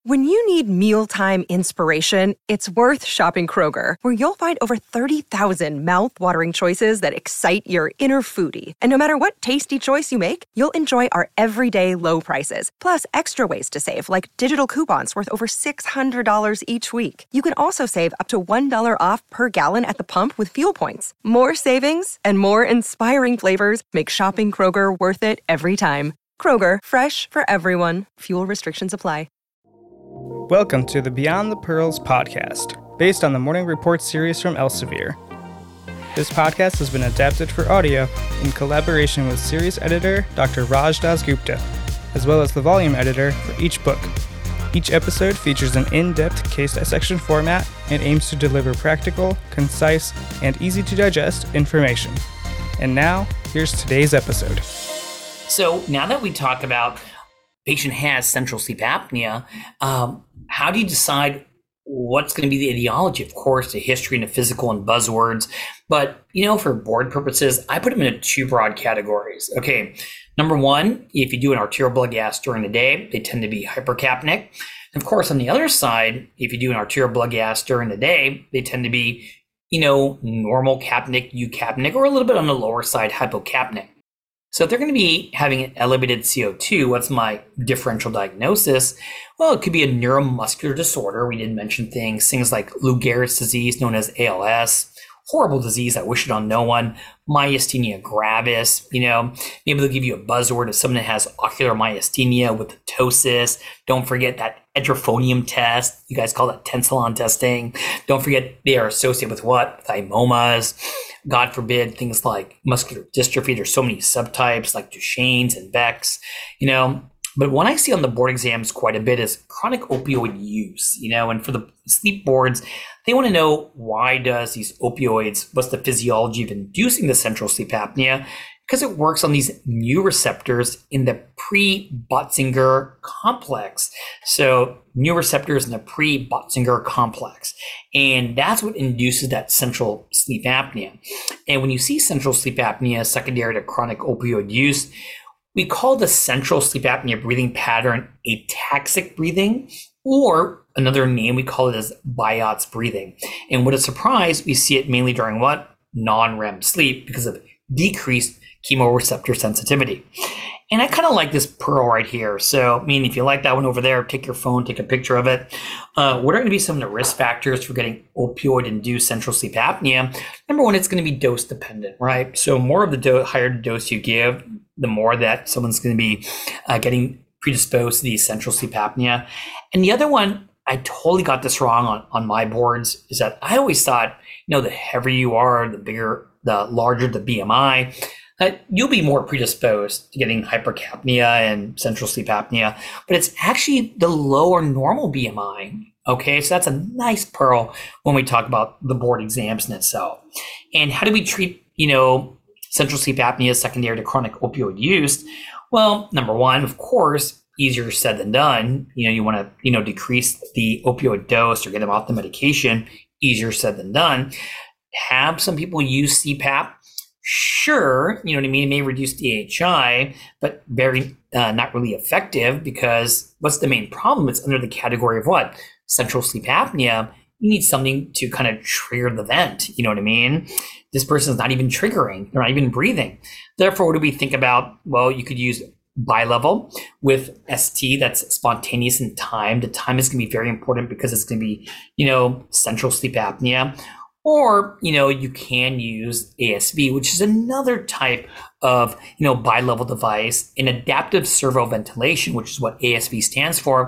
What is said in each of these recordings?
When you need mealtime inspiration, it's worth shopping Kroger, where you'll find over 30,000 mouth-watering choices that excite your inner foodie. And no matter what tasty choice you make, you'll enjoy our everyday low prices, plus extra ways to save, like digital coupons worth over $600 each week. You can also save up to $1 off per gallon at the pump with fuel points. More savings and more inspiring flavors make shopping Kroger worth it every time. Kroger, fresh for everyone. Fuel restrictions apply. Welcome to the Beyond the Pearls podcast, based on the Morning Report series from Elsevier. This podcast has been adapted for audio in collaboration with series editor Dr. Raj Dasgupta, as well as the volume editor for each book. Each episode features an in-depth case dissection format and aims to deliver practical, concise, and easy-to-digest information. And now, here's today's episode. So now that we talk about patient has central sleep apnea, how do you decide what's going to be the etiology? Of course, the history and the physical and buzzwords. But, for board purposes, I put them into two broad categories. Okay, number one, if you do an arterial blood gas during the day, they tend to be hypercapnic. And of course, on the other side, if you do an arterial blood gas during the day, they tend to be, normal capnic, eucapnic, or a little bit on the lower side, hypocapnic. So if they're going to be having an elevated CO2, what's my differential diagnosis? Well, it could be a neuromuscular disorder. We did mention things like Lou Gehrig's disease, known as ALS, horrible disease. I wish it on no one. Myasthenia gravis, maybe they'll give you a buzzword of someone that has ocular myasthenia with ptosis. Don't forget that edrophonium test. You guys call that tensilon testing. Don't forget they are associated with what? Thymomas. God forbid, things like muscular dystrophy. There's so many subtypes like Duchenne's and Beck's, But one I see on the board exams quite a bit is chronic opioid use, and for the sleep boards, they want to know why does these opioids, what's the physiology of inducing the central sleep apnea? Because it works on these mu receptors in the pre-Botzinger complex. So mu receptors in the pre-Botzinger complex. And that's what induces that central sleep apnea. And when you see central sleep apnea secondary to chronic opioid use, we call the central sleep apnea breathing pattern ataxic breathing, or another name we call it as Biot's breathing. And what a surprise, we see it mainly during what? Non-REM sleep because of decreased chemoreceptor sensitivity. And I kind of like this pearl right here. So, if you like that one over there, take your phone, take a picture of it. What are going to be some of the risk factors for getting opioid-induced central sleep apnea? Number one, it's going to be dose dependent, right? So more of the higher the dose you give, the more that someone's going to be getting predisposed to the central sleep apnea. And the other one, I totally got this wrong on my boards, is that I always thought, the heavier you are, the larger the BMI, you'll be more predisposed to getting hypercapnia and central sleep apnea, but it's actually the lower normal BMI. Okay, so that's a nice pearl when we talk about the board exams in itself. And how do we treat, central sleep apnea secondary to chronic opioid use? Well, number one, of course, easier said than done. You want to, decrease the opioid dose or get them off the medication. Easier said than done. Have some people use CPAP? Sure, it may reduce DHI, but very not really effective, because what's the main problem? It's under the category of what? Central sleep apnea. You need something to kind of trigger the vent. You know what I mean? This person's not even triggering. They're not even breathing. Therefore, what do we think about? Well, you could use bilevel with ST, that's spontaneous in time. The time is going to be very important because it's going to be, central sleep apnea. Or, you can use ASV, which is another type of, bilevel device, an adaptive servo ventilation, which is what ASV stands for.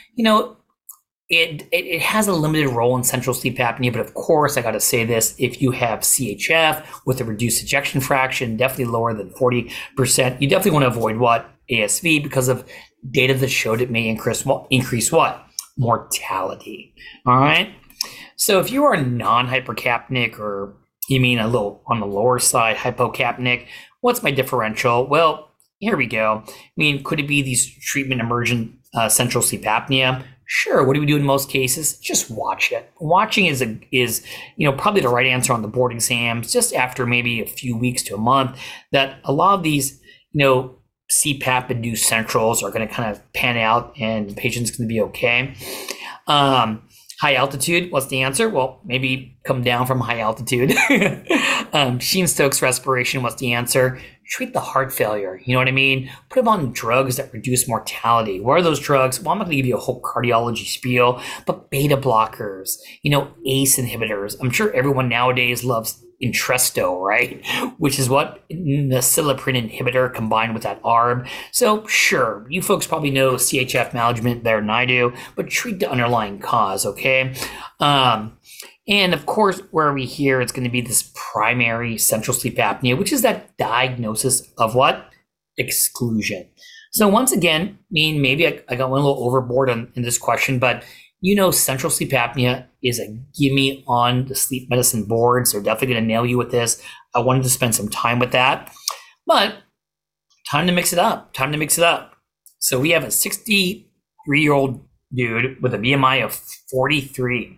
It has a limited role in central sleep apnea, but of course, I got to say this, if you have CHF with a reduced ejection fraction, definitely lower than 40%, you definitely want to avoid what? ASV, because of data that showed it may increase what? Mortality. All right. So if you are non-hypercapnic, or you mean a little on the lower side, hypocapnic, what's my differential? Well, here we go. Could it be these treatment emergent central sleep apnea? Sure. What do we do in most cases? Just watch it. Watching is probably the right answer on the board exams, just after maybe a few weeks to a month, that a lot of these, CPAP-induced centrals are going to kind of pan out and the patient's going to be okay. High altitude, what's the answer? Well, maybe come down from high altitude. Sheen-Stokes respiration, what's the answer? Treat the heart failure. You know what I mean? Put them on drugs that reduce mortality. What are those drugs? Well, I'm not going to give you a whole cardiology spiel, but beta blockers, ACE inhibitors. I'm sure everyone nowadays loves Entresto, right? Which is what? The citalopram inhibitor combined with that ARB. So sure, you folks probably know CHF management better than I do, but treat the underlying cause, okay? And of course, where are we here? It's going to be this primary central sleep apnea, which is that diagnosis of what? Exclusion. So once again, maybe I got one a little overboard in this question, but central sleep apnea is a gimme on the sleep medicine boards. They're definitely going to nail you with this. I wanted to spend some time with that, but time to mix it up. So we have a 63-year-old dude with a BMI of 43.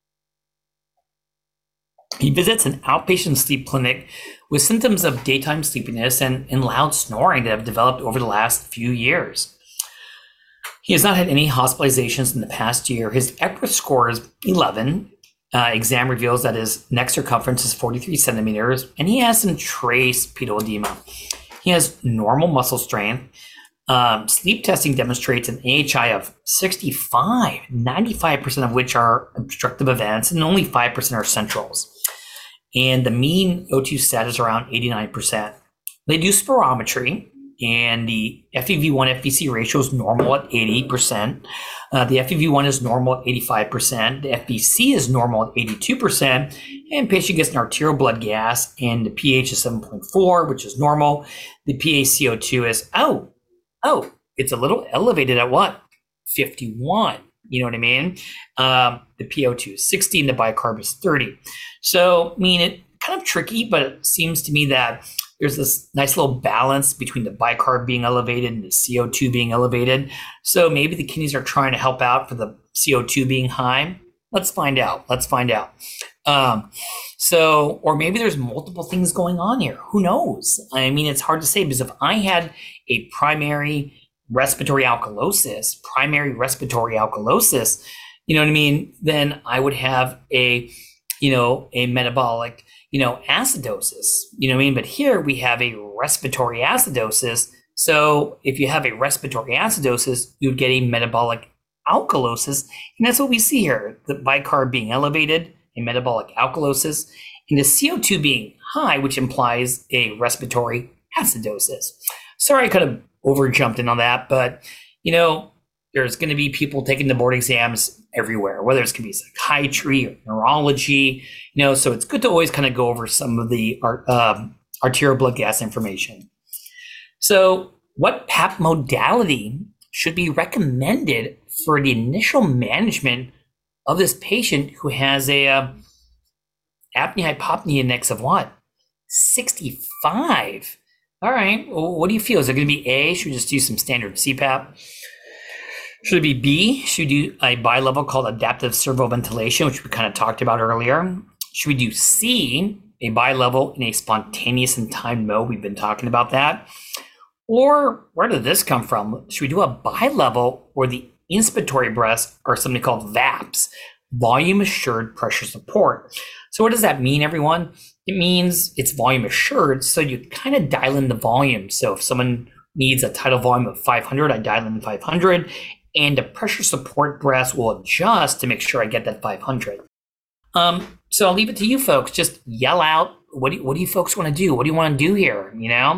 He visits an outpatient sleep clinic with symptoms of daytime sleepiness and loud snoring that have developed over the last few years. He has not had any hospitalizations in the past year. His Epworth score is 11. Exam reveals that his neck circumference is 43 centimeters, and he has some trace pedal edema. He has normal muscle strength. Sleep testing demonstrates an AHI of 65, 95% of which are obstructive events, and only 5% are centrals. And the mean O2 stat is around 89%. They do spirometry, and the FEV1 FVC ratio is normal at 80%. The FEV1 is normal at 85%. The FVC is normal at 82%. And patient gets an arterial blood gas, and the pH is 7.4, which is normal. The PaCO2 is, it's a little elevated at what? 51. You know what I mean? The PO2 is 60 and the bicarb is 30. So, it kind of tricky, but it seems to me that there's this nice little balance between the bicarb being elevated and the CO2 being elevated. So maybe the kidneys are trying to help out for the CO2 being high. Let's find out. Or maybe there's multiple things going on here. Who knows? It's hard to say, because if I had a primary respiratory alkalosis, you know what I mean? Then I would have a metabolic, acidosis, you know what I mean? But here we have a respiratory acidosis. So if you have a respiratory acidosis, you'd get a metabolic alkalosis. And that's what we see here, the bicarb being elevated, a metabolic alkalosis, and the CO2 being high, which implies a respiratory acidosis. Sorry, I could have overjumped in on that, but, there's going to be people taking the board exams everywhere, whether it's going to be psychiatry or neurology, so it's good to always kind of go over some of the arterial blood gas information. So what PAP modality should be recommended for the initial management of this patient who has a apnea-hypopnea index of what? 65. All right, well, what do you feel? Is it going to be A? Should we just do some standard CPAP? Should it be B? Should we do a bi-level called adaptive servoventilation, which we kind of talked about earlier? Should we do C, a bi-level in a spontaneous and timed mode? We've been talking about that. Or where did this come from? Should we do a bi-level where the inspiratory breaths are something called VAPS, volume assured pressure support? So what does that mean, everyone? It means it's volume assured, so you kind of dial in the volume. So if someone needs a tidal volume of 500, I dial in 500, and the pressure support breaths will adjust to make sure I get that 500. So I'll leave it to you folks. Just yell out, what do you folks want to do? What do you want to do here,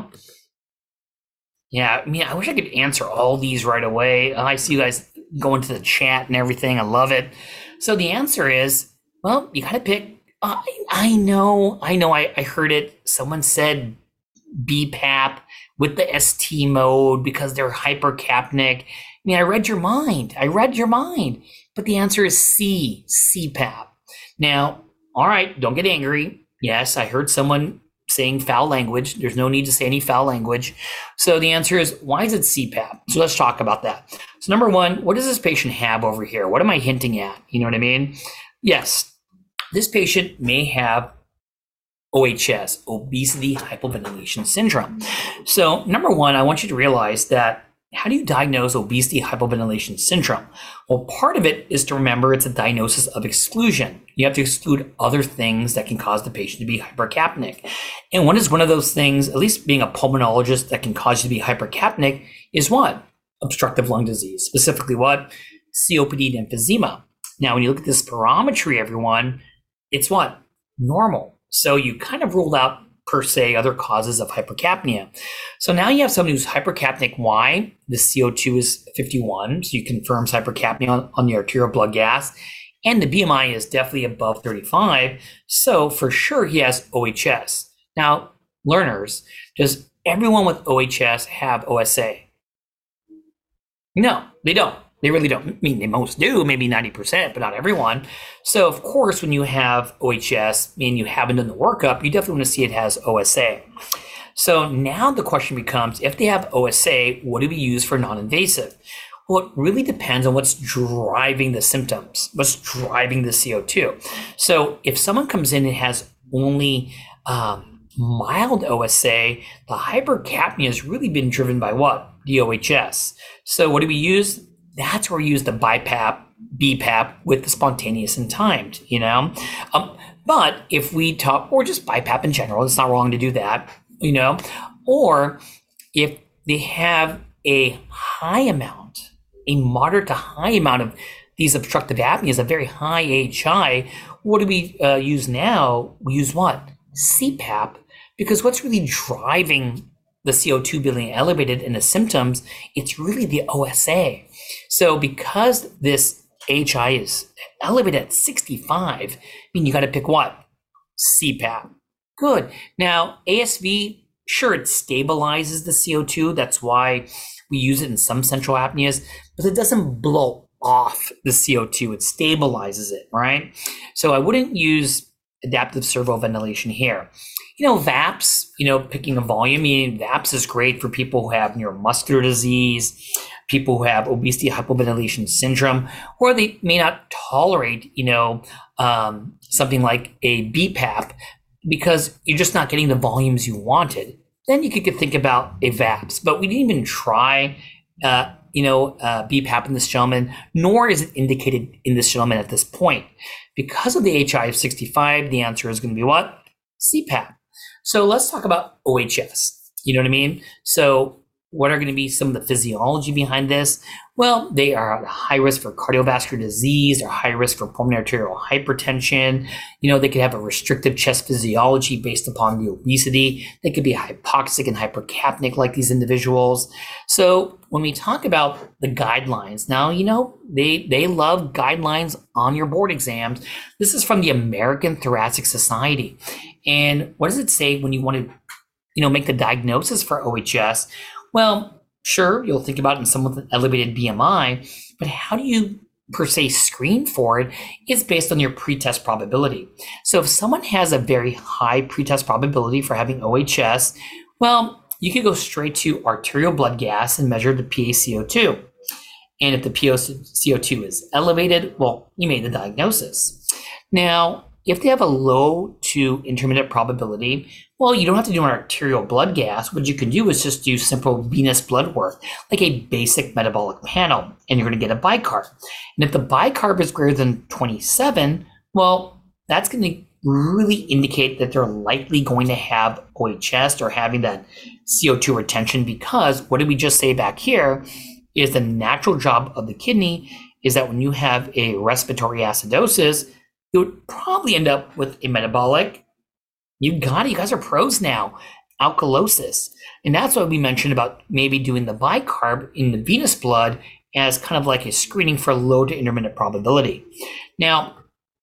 Yeah, I wish I could answer all these right away. I see you guys going to the chat and everything. I love it. So the answer is, well, you got to pick. I know. I heard it. Someone said BPAP with the ST mode because they're hypercapnic. I read your mind. But the answer is C, CPAP. Now, all right, don't get angry. Yes, I heard someone saying foul language. There's no need to say any foul language. So the answer is, why is it CPAP? So let's talk about that. So number one, what does this patient have over here? What am I hinting at? You know what I mean? Yes, this patient may have OHS, obesity hypoventilation syndrome. So number one, I want you to realize that how do you diagnose obesity hypoventilation syndrome? Well, part of it is to remember it's a diagnosis of exclusion. You have to exclude other things that can cause the patient to be hypercapnic. And what is one of those things, at least being a pulmonologist, that can cause you to be hypercapnic is what? Obstructive lung disease, specifically what? COPD and emphysema. Now, when you look at this spirometry, everyone, it's what? Normal. So you kind of ruled out per se other causes of hypercapnia. So now you have someone who's hypercapnic. Why? The CO2 is 51, so you confirms hypercapnia on the arterial blood gas, and the BMI is definitely above 35, so for sure he has OHS. Now, learners, does everyone with OHS have OSA? No, they don't. They really don't. I mean, they most do, maybe 90%, but not everyone. So, of course, when you have OHS and you haven't done the workup, you definitely want to see it has OSA. So now the question becomes, if they have OSA, what do we use for non-invasive? Well, it really depends on what's driving the symptoms, what's driving the CO2. So if someone comes in and has only mild OSA, the hypercapnia has really been driven by what? The OHS. So what do we use? That's where we use the BiPAP with the spontaneous and timed, But if we talk, or just BiPAP in general, it's not wrong to do that, or if they have a high amount, a moderate to high amount of these obstructive apneas, a very high AHI, what do we use now? We use what? CPAP, because what's really driving the CO2 being elevated in the symptoms, it's really the OSA. So because this AHI is elevated at 65, you got to pick what? CPAP. Good. Now, ASV, sure, it stabilizes the CO2. That's why we use it in some central apneas, but it doesn't blow off the CO2. It stabilizes it, right? So I wouldn't use adaptive servoventilation here. VAPS, picking a volume, VAPS is great for people who have neuromuscular disease, people who have obesity hypoventilation syndrome, or they may not tolerate, something like a BPAP because you're just not getting the volumes you wanted. Then you could think about a VAPS, but we didn't even try, BPAP in this gentleman, nor is it indicated in this gentleman at this point. Because of the HI of 65, the answer is going to be what? CPAP. So let's talk about OHS. You know what I mean? So what are going to be some of the physiology behind this? Well, they are at high risk for cardiovascular disease or high risk for pulmonary arterial hypertension. They could have a restrictive chest physiology based upon the obesity. They could be hypoxic and hypercapnic like these individuals. So when we talk about the guidelines, now, they love guidelines on your board exams. This is from the American Thoracic Society. And what does it say when you want to, make the diagnosis for OHS? Well, sure, you'll think about it in someone with an elevated BMI, but how do you per se screen for it? It's based on your pretest probability. So if someone has a very high pretest probability for having OHS, well, you could go straight to arterial blood gas and measure the PaCO2. And if the PaCO2 is elevated, well, you made the diagnosis. Now, if they have a low to intermediate probability, well, you don't have to do an arterial blood gas. What you can do is just do simple venous blood work, like a basic metabolic panel, and you're going to get a bicarb. And if the bicarb is greater than 27, well, that's going to really indicate that they're likely going to have OHS or having that CO2 retention, because what did we just say back here is the natural job of the kidney is that when you have a respiratory acidosis, you would probably end up with a metabolic. You got it. You guys are pros now. Alkalosis. And that's what we mentioned about maybe doing the bicarb in the venous blood as kind of like a screening for low to intermittent probability. Now,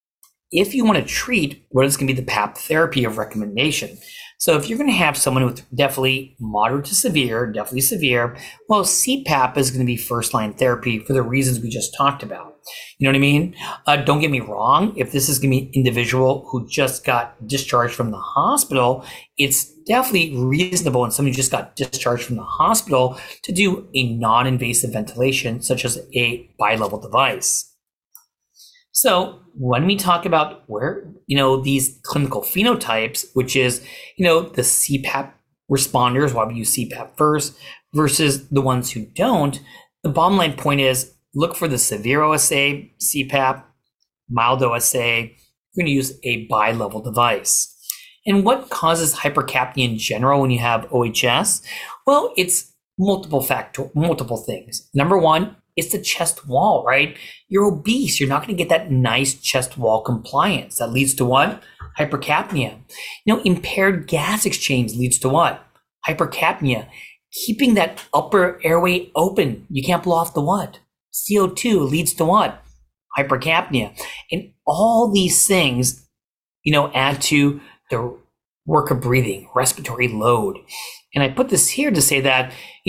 if you want to treat, what is going to be the PAP therapy of recommendation? So if you're going to have someone with definitely moderate to severe, definitely severe, well, CPAP is going to be first-line therapy for the reasons we just talked about. You know what I mean? Don't get me wrong. If this is going to be an individual who just got discharged from the hospital, it's definitely reasonable in somebody who just got discharged from the hospital to do a non-invasive ventilation, such as a bi-level device. So when we talk about where, these clinical phenotypes, which is, the CPAP responders, why we use CPAP first, versus the ones who don't, the bottom line point is look for the severe OSA, CPAP, mild OSA. You're going to use a bi-level device. And what causes hypercapnia in general when you have OHS? Well, it's multiple things. Number one, it's the chest wall, right? You're obese. You're not going to get that nice chest wall compliance. That leads to what? Hypercapnia. Impaired gas exchange leads to what? Hypercapnia. Keeping that upper airway open. You can't blow off the what? CO2 leads to what? Hypercapnia. And all these things, add to the work of breathing, respiratory load. And I put this here to say that,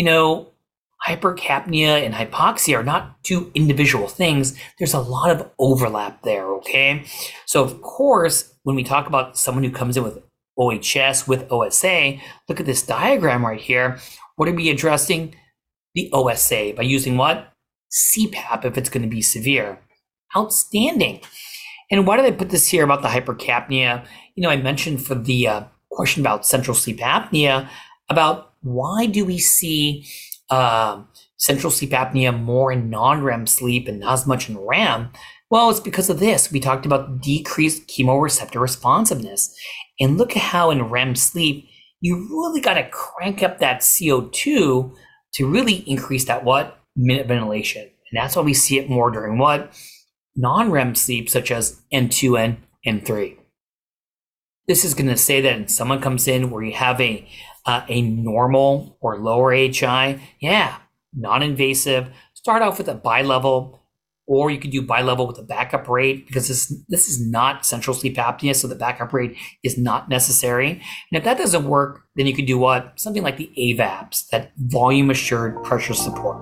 hypercapnia and hypoxia are not two individual things. There's a lot of overlap there, okay? So, of course, when we talk about someone who comes in with OHS, with OSA, look at this diagram right here. What are we addressing? The OSA by using what? CPAP if it's going to be severe. Outstanding. And why did I put this here about the hypercapnia? I mentioned for the question about central sleep apnea, about why do we see central sleep apnea more in non-REM sleep and not as much in REM? Well, it's because of this. We talked about decreased chemoreceptor responsiveness. And look at how in REM sleep, you really got to crank up that CO2 to really increase that what? Minute ventilation. And that's why we see it more during what? Non-REM sleep, such as N2 and N3. This is going to say that if someone comes in where you have a normal or lower AHI, non-invasive, start off with a bi-level, or you could do bi-level with a backup rate, because this is not central sleep apnea, so the backup rate is not necessary. And if that doesn't work, then you could do what? Something like the AVAPS, that volume assured pressure support.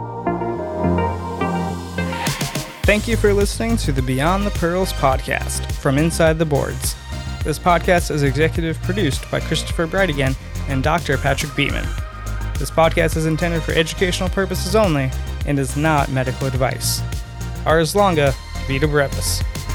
Thank you for listening to the Beyond the Pearls podcast from Inside the Boards. This podcast is executive produced by Christopher Brightigan and Dr. Patrick Beatman. This podcast is intended for educational purposes only and is not medical advice. Ars longa, vita brevis.